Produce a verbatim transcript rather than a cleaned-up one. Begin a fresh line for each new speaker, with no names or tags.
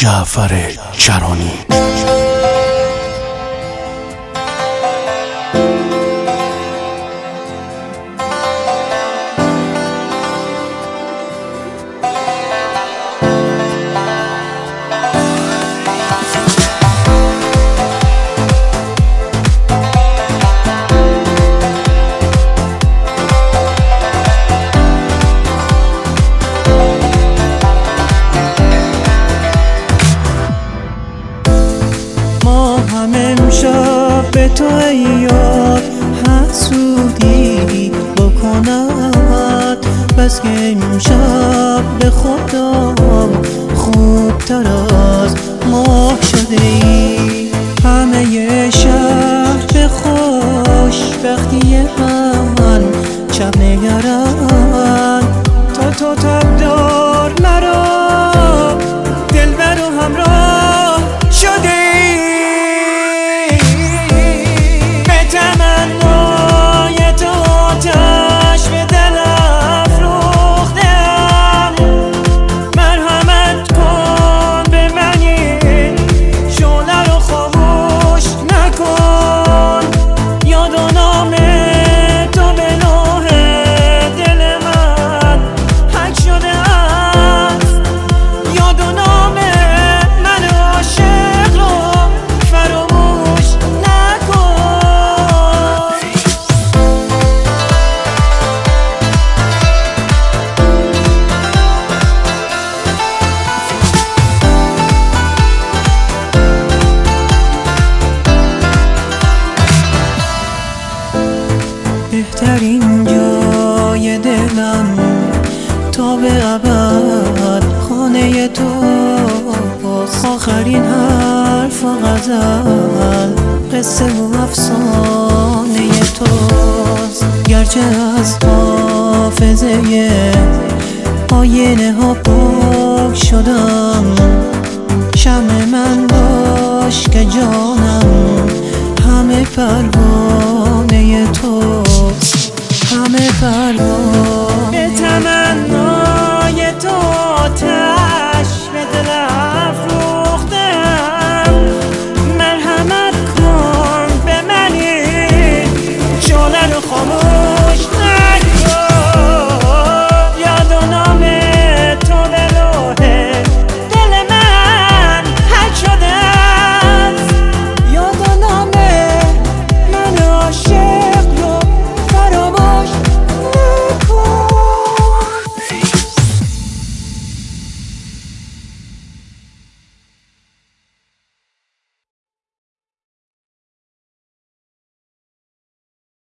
جعفر کرانی.
امشب به تو یاد حسودی بکند، بس که امشب به خودم خوبتر از ماه شده ای. همه شهر به خوشبختی من شب نگرند، تا تو تب دار مرا دلبر و همراه شده. بهترین جای دلم تا به ابد خانه تو، آخرین حرف و غزل قصه و افسانه توست. گرچه از حافظه آینه ها پاک شدم، شمع من باش که جانم همه پروانه توست، همه پروانه. به تمنای تو